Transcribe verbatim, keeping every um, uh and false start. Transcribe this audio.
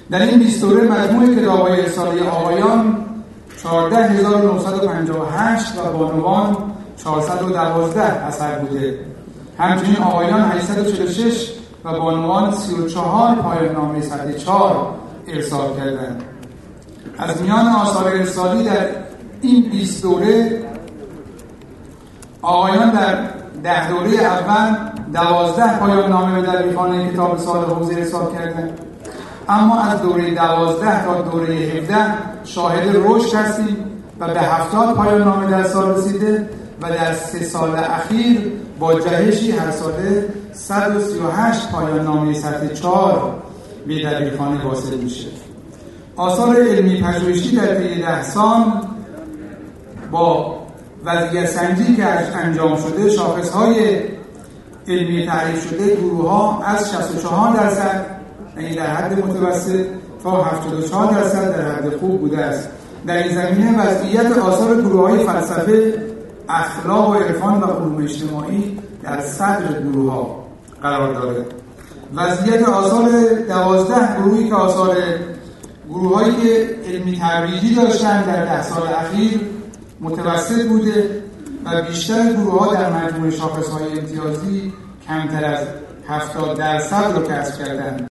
در این بیست دوره مجموع کتاب‌های ارسالی آقایان چهارده هزار و نهصد و پنجاه و هشت و بانوان چهارصد و دوازده اثر بوده. همچنین آقایان هشتصد و چهل و شش و بانوان سی و چهار پایان نامه سطح چهار ارسال کردند. از میان آثار ارسالی در این بیست دوره آقایان در ده دوره اول دوازده پایان نامه به دبیرخانه کتاب سال حوزه ارسال کردند. اما از دوره دوازده تا دوره هفده شاهد رشد هستیم و به هفتاد پایان نامه در سال رسیده و در سه سال اخیر با جهشی هر ساله صد و سی و هشت پایان نامه سطح چهار به دبیرخانه واصل میشه. آثار علمی پژوهشی در طی ده سال با وضعیت سنجی که انجام شده شاخص‌های علمی تعریف شده گروه‌ها از شصت و چهار درصد یعنی در حد متوسط تا هفتاد و چهار درصد در حد خوب بوده است. در این زمینه وضعیت آثار گروه‌های فلسفه، اخلاق و عرفان و علوم اجتماعی در صدر گروه‌ها قرار دارد. وضعیت آثار دوازده گروهی که آثار گروه‌هایی که علمی ترویجی داشتن در ده سال اخیر متوسط بوده و بیشتر گروه‌ها در مجموع شاخص‌های امتیازی کمتر از هفتاد درصد رو کسب کردند.